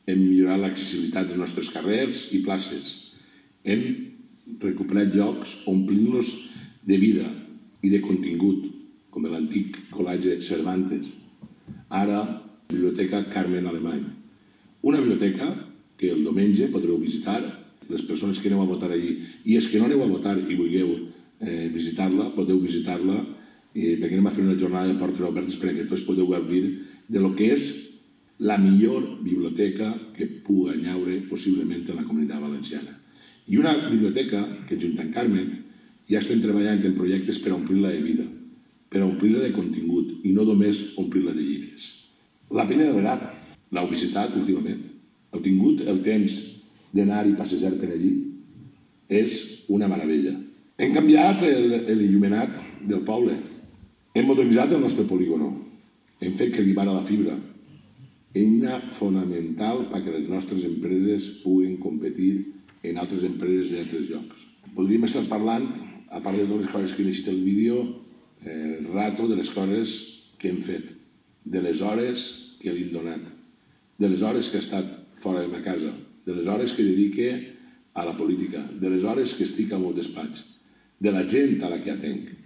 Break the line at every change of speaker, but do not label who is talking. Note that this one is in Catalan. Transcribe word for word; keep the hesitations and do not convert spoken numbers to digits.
Hem millorat l'accessibilitat dels nostres carrers i places. Hem recuperat llocs omplint-los de vida i de contingut, com l'antic col·legi Cervantes. Ara, la Biblioteca Carmen Alemany. Una biblioteca que el diumenge podreu visitar, les persones que aneu a votar allí, i els que no aneu a votar i vulgueu visitar-la, podeu visitar-la, perquè anem a fer una jornada de portes obertes perquè tots podeu gaudir de lo que és la millor biblioteca que pugui enllaure possiblement en la Comunitat Valenciana. I una biblioteca que, junt amb Carmen, ja estem treballant en projectes per omplir-la de vida, per omplir-la de contingut i no només omplir-la de llibres. La Penya de Berat, l'heu visitat últimament? Heu tingut el temps d'anar i passejar per allí? És una meravella. Hem canviat l'il·luminat del poble. Hem modernitzat el nostre polígono. Hem fet que arribara la fibra. Eina fonamental perquè les nostres empreses puguin competir en altres empreses i altres llocs. Podríem estar parlant, a part de totes les coses que he llegit el vídeo, el rato de les coses que hem fet, de les hores que li hem donat, de les hores que he estat fora de ma casa, de les hores que dedique a la política, de les hores que estic al meu despatx, de la gent a la que atenc.